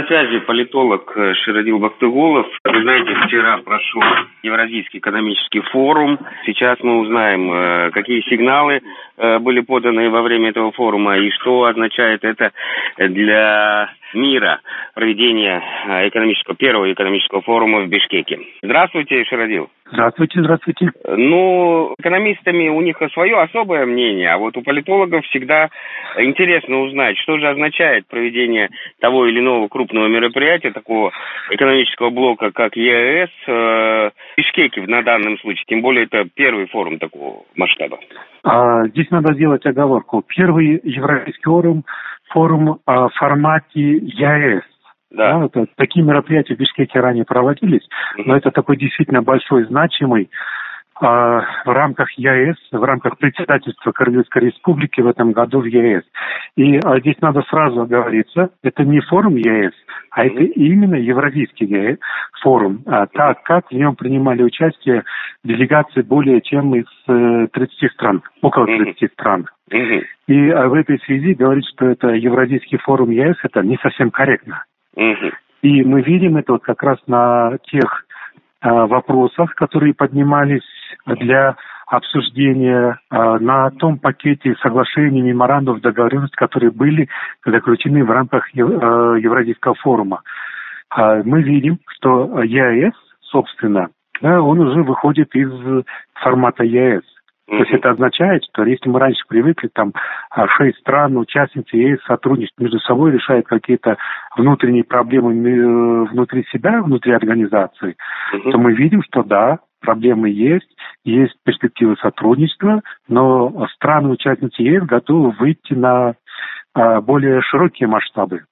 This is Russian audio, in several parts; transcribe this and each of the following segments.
На связи политолог Ширадил Бактыгулов. Вы знаете, вчера прошел Евразийский экономический форум. Сейчас мы узнаем, какие сигналы были поданы во время этого форума и что означает это для мира проведения первого экономического форума в Бишкеке. Здравствуйте, Ширадил. Здравствуйте. Экономистами у них свое особое мнение, а вот у политологов всегда интересно узнать, что же означает проведение того или иного крупного мероприятия, такого экономического блока, как ЕАЭС, в Бишкеке на данном случае. Тем более, это первый форум такого масштаба. Здесь надо сделать оговорку. Первый Евразийский форум в формате ЕАЭС. Да. Такие мероприятия в Бишкеке ранее проводились, но это такой действительно большой, значимый в рамках ЕАЭС, в рамках председательства Кыргызской республики в этом году в ЕАЭС. И здесь надо сразу оговориться, это не форум ЕАЭС, а это именно Евразийский форум, так как в нем принимали участие делегации более чем из 30 стран, около 30 стран. И в этой связи говорить, что это Евразийский форум ЕАЭС, это не совсем корректно. И мы видим это вот как раз на тех вопросах, которые поднимались для обсуждения, на том пакете соглашений, меморандумов, договоренностей, которые были заключены в рамках Евразийского форума. Мы видим, что ЕАЭС, собственно, он уже выходит из формата ЕАЭС. То есть это означает, что если мы раньше привыкли, 6 стран, участницы ЕС сотрудничают между собой, решают какие-то внутренние проблемы внутри себя, внутри организации, то мы видим, что да, проблемы есть перспективы сотрудничества, но страны-участницы ЕС готовы выйти на более широкие масштабы.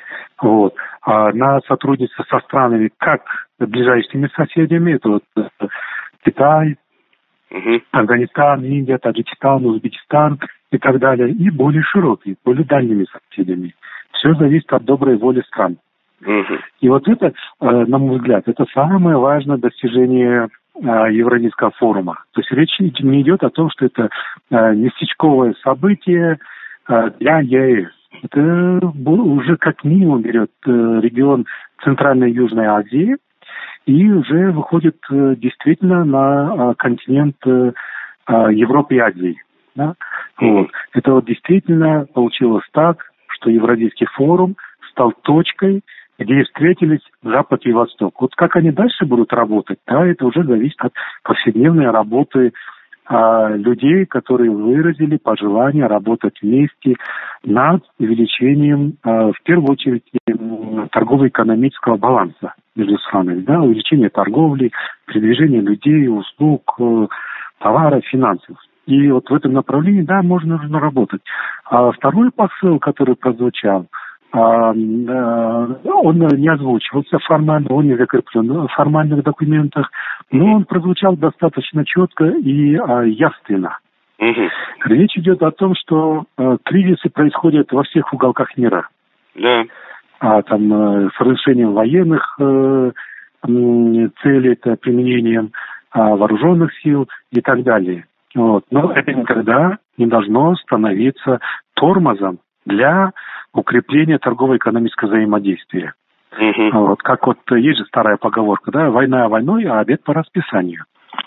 На сотрудничество со странами, как ближайшими соседями, это Китай, Афганистан, Индия, Таджикистан, Узбекистан и так далее, и более широкие, более дальними соседями. Все зависит от доброй воли стран. И вот это, на мой взгляд, это самое важное достижение Евразийского форума. То есть речь не идет о том, что это местечковое событие для ЕАЭС. Это уже как минимум берет регион Центральной и Южной Азии, и уже выходит действительно на континент Европы и Азии. Да? Это действительно получилось так, что Евразийский форум стал точкой, где встретились Запад и Восток. Как они дальше будут работать, это уже зависит от повседневной работы людей, которые выразили пожелание работать вместе над увеличением, в первую очередь, торгово-экономического баланса между странами, увеличение торговли, передвижение людей, услуг, товаров, финансов. И вот в этом направлении, нужно работать. Второй посыл, который прозвучал, он не озвучивался формально, он не закреплен в формальных документах, но он прозвучал достаточно четко и явственно. Речь идет о том, что кризисы происходят во всех уголках мира. Да. С разрешением военных целей, это применением вооруженных сил и так далее. Но это никогда не должно становиться тормозом для укрепления торгово-экономического взаимодействия. Как есть же старая поговорка, война войной, а обед по расписанию.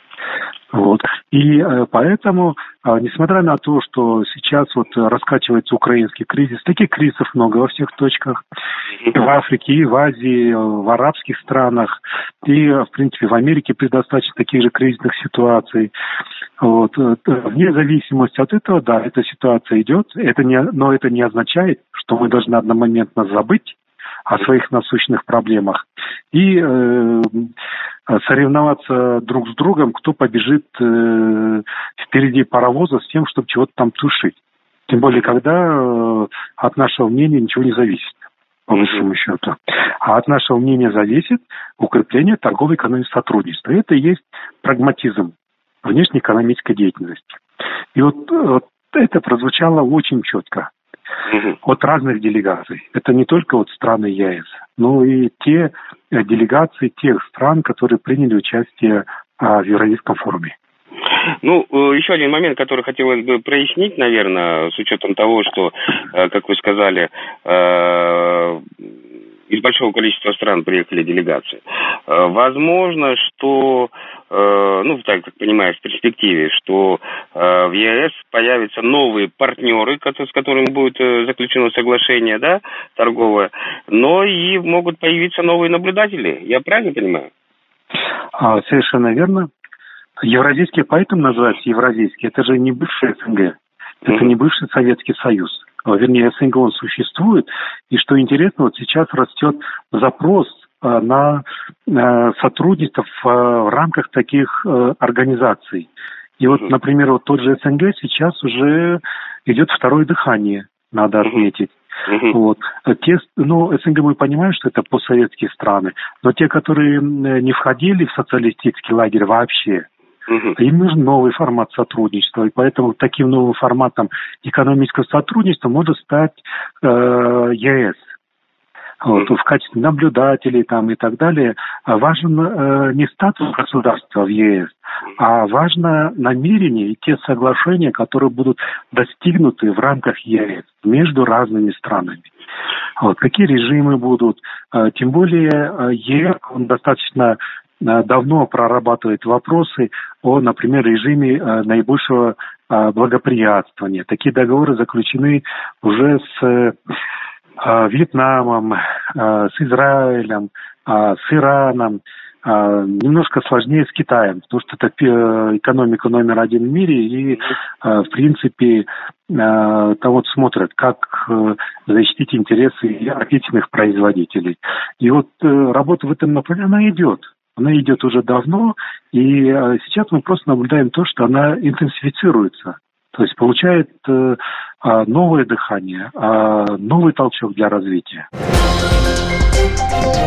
И поэтому, несмотря на то, что сейчас раскачивается украинский кризис, таких кризисов много во всех точках, и в Африке, и в Азии, в арабских странах, и, в принципе, в Америке предостаточно таких же кризисных ситуаций. Вне зависимости от этого, эта ситуация идет, но это не означает, что мы должны одномоментно забыть о своих насущных проблемах и соревноваться друг с другом, кто побежит впереди паровоза с тем, чтобы чего-то там тушить. Тем более, когда от нашего мнения ничего не зависит, по большому счету. А от нашего мнения зависит укрепление торгово-экономического сотрудничества. Это и есть прагматизм внешнеэкономической деятельности. И это прозвучало очень четко. От разных делегаций. Это не только страны ЕАЭС, но и те делегации тех стран, которые приняли участие в Евразийском форуме. Еще один момент, который хотелось бы прояснить, наверное, с учетом того, что, как вы сказали, из большого количества стран приехали делегации. Возможно, что, так как понимаю, в перспективе, что в ЕС появятся новые партнеры, с которыми будет заключено соглашение, да, торговое, но и могут появиться новые наблюдатели. Я правильно понимаю? Совершенно верно. Евразийский поэтому называется евразийский. Это же не бывший СНГ. Это не бывший Советский Союз. Вернее, СНГ он существует. И что интересно, вот сейчас растет запрос на сотрудничество в рамках таких организаций. И вот, например, вот тот же СНГ сейчас уже идет второе дыхание, надо отметить. Вот. СНГ мы понимаем, что это постсоветские страны, но те, которые не входили в социалистический лагерь вообще, им нужен новый формат сотрудничества. И поэтому таким новым форматом экономического сотрудничества может стать ЕС. Вот, в качестве наблюдателей там, и так далее. Важен не статус государства в ЕС, а важно намерение и те соглашения, которые будут достигнуты в рамках ЕС между разными странами. Вот, какие режимы будут. Тем более ЕС, он достаточно давно прорабатывает вопросы о, например, режиме наибольшего благоприятствования. Такие договоры заключены уже с Вьетнамом, с Израилем, с Ираном, немножко сложнее с Китаем, потому что это экономика номер один в мире, и, в принципе, там вот смотрят, как защитить интересы отечественных производителей. И вот работа в этом направлении, она идет. Она идет уже давно, и сейчас мы просто наблюдаем то, что она интенсифицируется. То есть получает новое дыхание, новый толчок для развития.